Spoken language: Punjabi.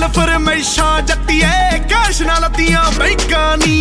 ਚੱਲ ਫਰਮੈਸ਼ਾਂ ਜੱਟੀਏ ਕੈਸ਼ ਨਾਲ ਅੱਧੀਆਂ ਬੈਂਕਾਂ ਨੀ